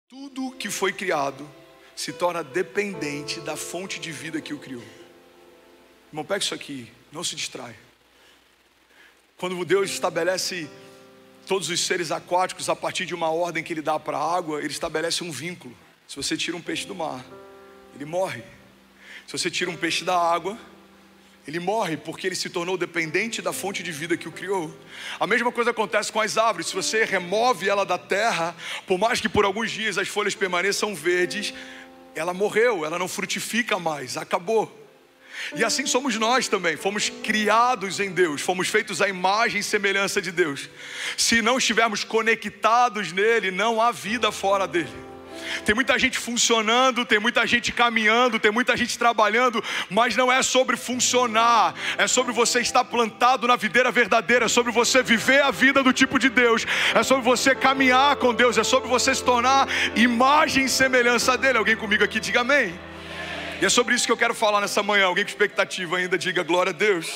Tudo que foi criado se torna dependente da fonte de vida que o criou. Irmão, pega isso aqui, não se distrai. Quando Deus estabelece todos os seres aquáticos a partir de uma ordem que Ele dá para a água, Ele estabelece um vínculo. Se você tira um peixe do mar, ele morre. Se você tira um peixe da água, ele morre porque ele se tornou dependente da fonte de vida que o criou. A mesma coisa acontece com as árvores. Se você remove ela da terra, por mais que por alguns dias as folhas permaneçam verdes, ela morreu, ela não frutifica mais, acabou. E assim somos nós também, fomos criados em Deus, fomos feitos à imagem e semelhança de Deus. Se não estivermos conectados nele, não há vida fora dele. Tem muita gente funcionando, tem muita gente caminhando, tem muita gente trabalhando, mas não é sobre funcionar, é sobre você estar plantado na videira verdadeira, é sobre você viver a vida do tipo de Deus, é sobre você caminhar com Deus, é sobre você se tornar imagem e semelhança dele. Alguém comigo aqui, diga amém. E é sobre isso que eu quero falar nessa manhã. Alguém com expectativa ainda, diga glória a Deus.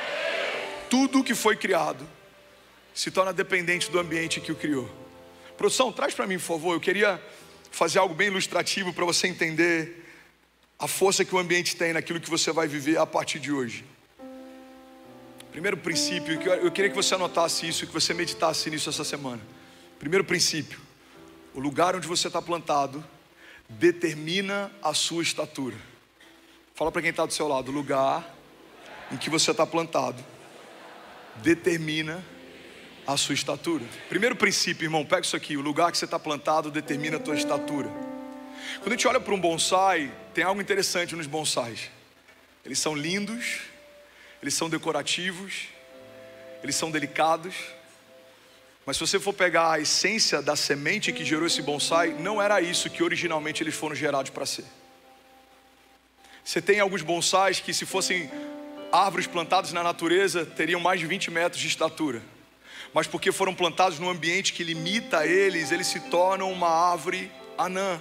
Tudo que foi criado se torna dependente do ambiente que o criou. Produção, traz para mim, por favor. Eu queria fazer algo bem ilustrativo para você entender a força que o ambiente tem naquilo que você vai viver a partir de hoje. Primeiro princípio, eu queria que você anotasse isso, que você meditasse nisso essa semana. Primeiro princípio: o lugar onde você está plantado determina a sua estatura. Fala para quem está do seu lado: o lugar em que você está plantado determina a sua estatura. Primeiro princípio, irmão, pega isso aqui: o lugar que você está plantado determina a tua estatura. Quando a gente olha para um bonsai, tem algo interessante nos bonsais. Eles são lindos, eles são decorativos, eles são delicados. Mas se você for pegar a essência da semente que gerou esse bonsai, não era isso que originalmente eles foram gerados para ser. Você tem alguns bonsais que, se fossem árvores plantadas na natureza, teriam mais de 20 metros de estatura. Mas porque foram plantados num ambiente que limita eles, eles se tornam uma árvore anã.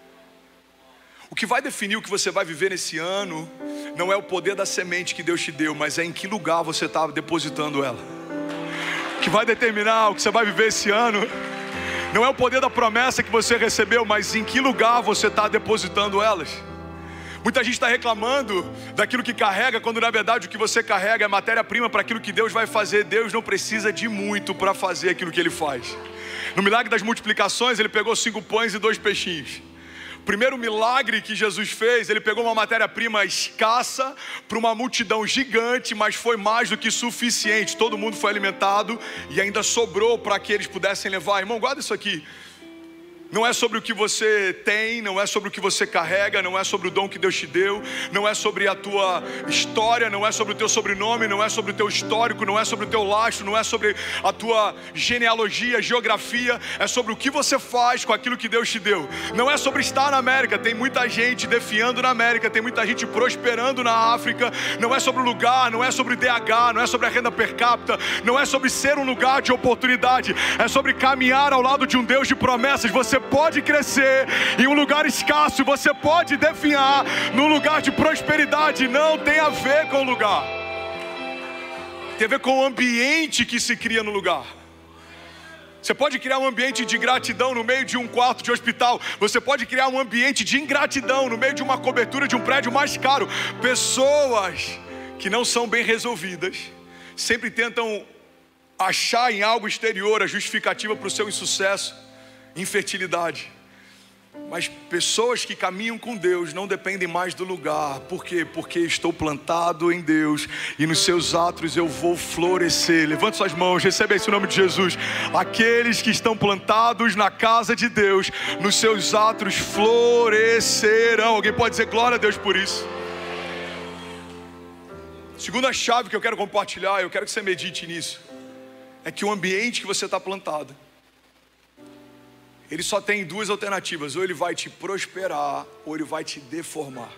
O que vai definir o que você vai viver nesse ano não é o poder da semente que Deus te deu, mas é em que lugar você está depositando ela. O que vai determinar o que você vai viver esse ano não é o poder da promessa que você recebeu, mas em que lugar você está depositando elas. Muita gente está reclamando daquilo que carrega, quando na verdade o que você carrega é matéria-prima para aquilo que Deus vai fazer. Deus não precisa de muito para fazer aquilo que Ele faz. No milagre das multiplicações, Ele pegou 5 pães e 2 peixinhos. O primeiro milagre que Jesus fez, Ele pegou uma matéria-prima escassa para uma multidão gigante, mas foi mais do que suficiente. Todo mundo foi alimentado e ainda sobrou para que eles pudessem levar. Irmão, guarda isso aqui. Não é sobre o que você tem, não é sobre o que você carrega, não é sobre o dom que Deus te deu, não é sobre a tua história, não é sobre o teu sobrenome, não é sobre o teu histórico, não é sobre o teu lastro, não é sobre a tua genealogia, geografia, é sobre o que você faz com aquilo que Deus te deu. Não é sobre estar na América, tem muita gente defiando na América, tem muita gente prosperando na África. Não é sobre o lugar, não é sobre o DH, não é sobre a renda per capita, não é sobre ser um lugar de oportunidade, é sobre caminhar ao lado de um Deus de promessas. Você pode crescer em um lugar escasso, você pode definhar num lugar de prosperidade. Não tem a ver com o lugar, tem a ver com o ambiente que se cria no lugar. Você pode criar um ambiente de gratidão no meio de um quarto de hospital. Você pode criar um ambiente de ingratidão no meio de uma cobertura de um prédio mais caro. Pessoas que não são bem resolvidas sempre tentam achar em algo exterior a justificativa para o seu insucesso, infertilidade. Mas pessoas que caminham com Deus não dependem mais do lugar. Por quê? Porque estou plantado em Deus e nos seus átrios eu vou florescer. Levante suas mãos, receba esse nome de Jesus. Aqueles que estão plantados na casa de Deus, nos seus átrios florescerão. Alguém pode dizer glória a Deus por isso? Segunda chave que eu quero compartilhar, eu quero que você medite nisso, é que o ambiente que você está plantado, ele só tem 2 alternativas: ou ele vai te prosperar, ou ele vai te deformar.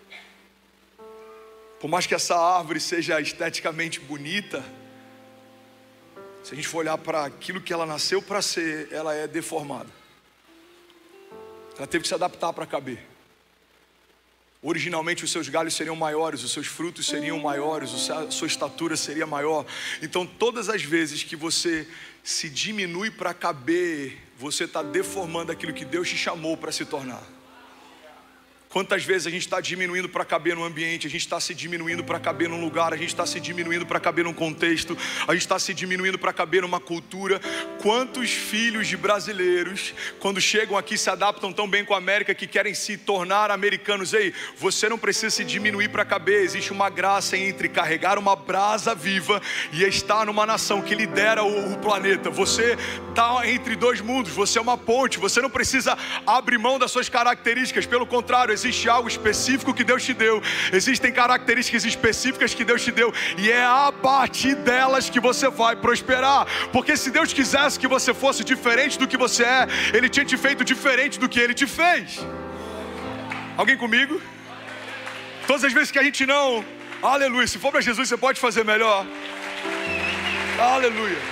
Por mais que essa árvore seja esteticamente bonita, se a gente for olhar para aquilo que ela nasceu para ser, ela é deformada. Ela teve que se adaptar para caber. Originalmente os seus galhos seriam maiores, os seus frutos seriam maiores, a sua estatura seria maior. Então todas as vezes que você se diminui para caber, você está deformando aquilo que Deus te chamou para se tornar. Quantas vezes a gente está diminuindo para caber num ambiente, a gente está se diminuindo para caber num lugar, a gente está se diminuindo para caber num contexto, a gente está se diminuindo para caber numa cultura. Quantos filhos de brasileiros, quando chegam aqui, se adaptam tão bem com a América que querem se tornar americanos? Ei, você não precisa se diminuir para caber. Existe uma graça entre carregar uma brasa viva e estar numa nação que lidera o planeta. Você está entre dois mundos, você é uma ponte, você não precisa abrir mão das suas características, pelo contrário, existe algo específico que Deus te deu, existem características específicas que Deus te deu, e é a partir delas que você vai prosperar. Porque se Deus quisesse que você fosse diferente do que você é, Ele tinha te feito diferente do que Ele te fez. Alguém comigo? Todas as vezes que a gente não, aleluia, se for para Jesus você pode fazer melhor, aleluia.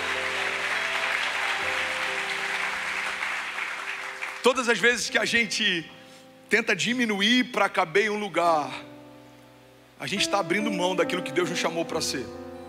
Todas as vezes que a gente tenta diminuir para caber em um lugar, a gente está abrindo mão daquilo que Deus nos chamou para ser.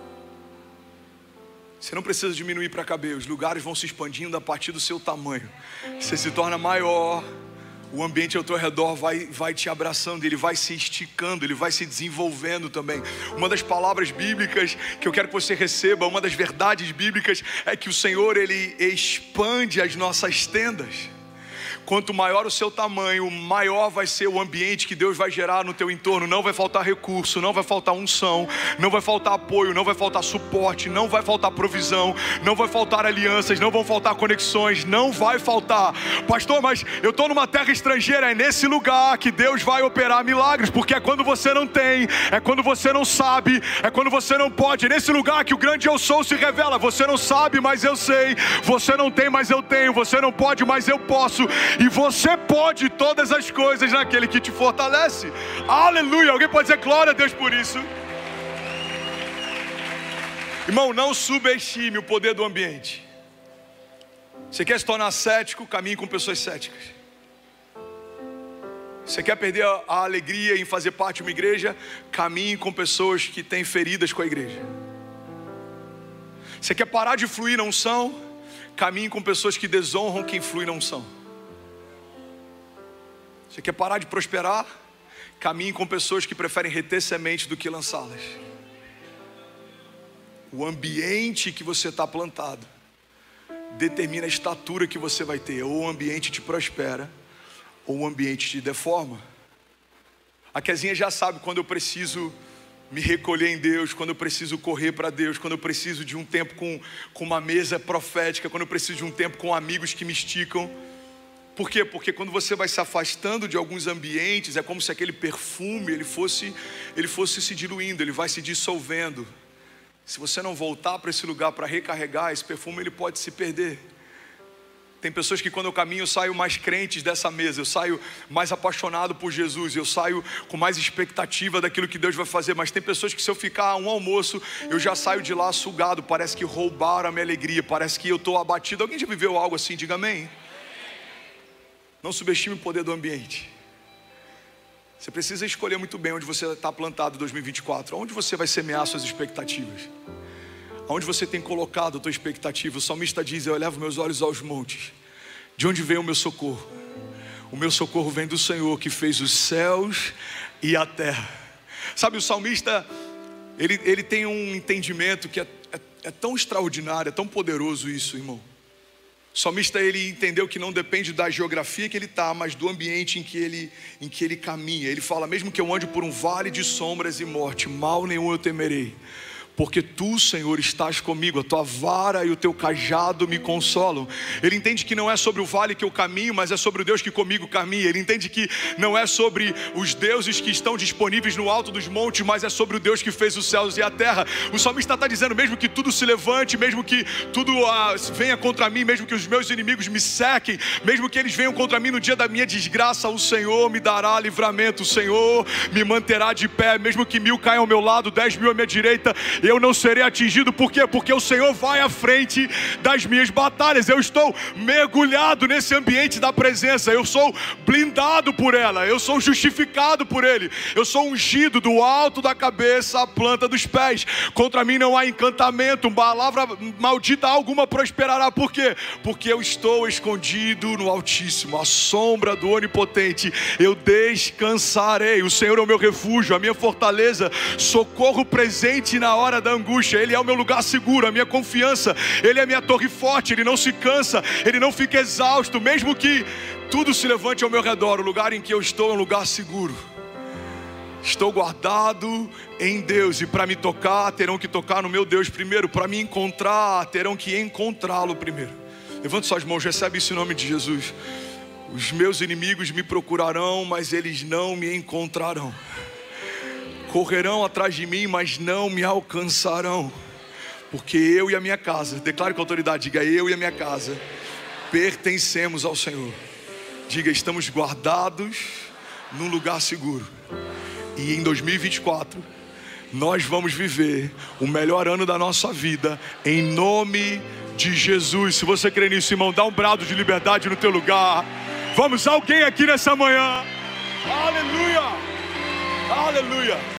Você não precisa diminuir para caber, os lugares vão se expandindo a partir do seu tamanho. Você se torna maior, o ambiente ao teu redor vai te abraçando, ele vai se esticando, ele vai se desenvolvendo também. Uma das palavras bíblicas que eu quero que você receba, uma das verdades bíblicas, é que o Senhor, Ele expande as nossas tendas. Quanto maior o seu tamanho, maior vai ser o ambiente que Deus vai gerar no teu entorno. Não vai faltar recurso, não vai faltar unção, não vai faltar apoio, não vai faltar suporte, não vai faltar provisão, não vai faltar alianças, não vão faltar conexões, não vai faltar. Pastor, mas eu estou numa terra estrangeira. É nesse lugar que Deus vai operar milagres, porque é quando você não tem, é quando você não sabe, é quando você não pode. É nesse lugar que o grande eu sou se revela. Você não sabe, mas eu sei. Você não tem, mas eu tenho. Você não pode, mas eu posso. E você pode todas as coisas naquele que te fortalece. Aleluia. Alguém pode dizer glória a Deus por isso? Irmão, não subestime o poder do ambiente. Você quer se tornar cético? Caminhe com pessoas céticas. Você quer perder a alegria em fazer parte de uma igreja? Caminhe com pessoas que têm feridas com a igreja. Você quer parar de fluir na unção? Caminhe com pessoas que desonram quem flui na unção. Você quer parar de prosperar? Caminhe com pessoas que preferem reter semente do que lançá-las. O ambiente que você está plantado determina a estatura que você vai ter. Ou o ambiente te prospera, ou o ambiente te deforma. A Kezinha já sabe quando eu preciso me recolher em Deus, quando eu preciso correr para Deus, quando eu preciso de um tempo com uma mesa profética, quando eu preciso de um tempo com amigos que me esticam. Por quê? Porque quando você vai se afastando de alguns ambientes, é como se aquele perfume ele fosse se diluindo, ele vai se dissolvendo. Se você não voltar para esse lugar para recarregar, esse perfume ele pode se perder. Tem pessoas que quando eu caminho, eu saio mais crentes dessa mesa, eu saio mais apaixonado por Jesus, eu saio com mais expectativa daquilo que Deus vai fazer. Mas tem pessoas que se eu ficar um almoço, eu já saio de lá sugado, parece que roubaram a minha alegria, parece que eu estou abatido. Alguém já viveu algo assim? Diga amém. Não subestime o poder do ambiente. Você precisa escolher muito bem onde você está plantado em 2024. Onde você vai semear suas expectativas. Onde você tem colocado a tua expectativa. O salmista diz: eu elevo meus olhos aos montes. De onde vem o meu socorro? O meu socorro vem do Senhor que fez os céus e a terra. Sabe, o salmista, ele tem um entendimento que é tão extraordinário, é tão poderoso isso, irmão. O salmista, ele entendeu que não depende da geografia que ele está, mas do ambiente em que ele caminha. Ele fala: mesmo que eu ande por um vale de sombras e morte, mal nenhum eu temerei, porque tu, Senhor, estás comigo, a tua vara e o teu cajado me consolam. Ele entende que não é sobre o vale que eu caminho, mas é sobre o Deus que comigo caminha. Ele entende que não é sobre os deuses que estão disponíveis no alto dos montes, mas é sobre o Deus que fez os céus e a terra. O salmista está dizendo: mesmo que tudo se levante, mesmo que tudo venha contra mim, mesmo que os meus inimigos me cerquem, mesmo que eles venham contra mim no dia da minha desgraça, o Senhor me dará livramento, o Senhor me manterá de pé. Mesmo que 1000 caiam ao meu lado, 10.000 à minha direita, eu não serei atingido. Por quê? Porque o Senhor vai à frente das minhas batalhas. Eu estou mergulhado nesse ambiente da presença. Eu sou blindado por ela. Eu sou justificado por Ele. Eu sou ungido do alto da cabeça à planta dos pés. Contra mim não há encantamento, palavra maldita alguma prosperará. Por quê? Porque eu estou escondido no Altíssimo, à sombra do Onipotente. Eu descansarei. O Senhor é o meu refúgio, a minha fortaleza, socorro presente na hora da angústia. Ele é o meu lugar seguro, a minha confiança. Ele é a minha torre forte. Ele não se cansa, Ele não fica exausto. Mesmo que tudo se levante ao meu redor, o lugar em que eu estou é um lugar seguro. Estou guardado em Deus. E para me tocar, terão que tocar no meu Deus primeiro. Para me encontrar, terão que encontrá-lo primeiro. Levante suas mãos, recebe isso em nome de Jesus. Os meus inimigos me procurarão, mas eles não me encontrarão. Correrão atrás de mim, mas não me alcançarão. Porque eu e a minha casa, declare com autoridade, diga: eu e a minha casa pertencemos ao Senhor. Diga: estamos guardados num lugar seguro. E em 2024 nós vamos viver o melhor ano da nossa vida, em nome de Jesus. Se você crê nisso, irmão, dá um brado de liberdade no teu lugar. Vamos, alguém aqui nessa manhã. Aleluia, aleluia.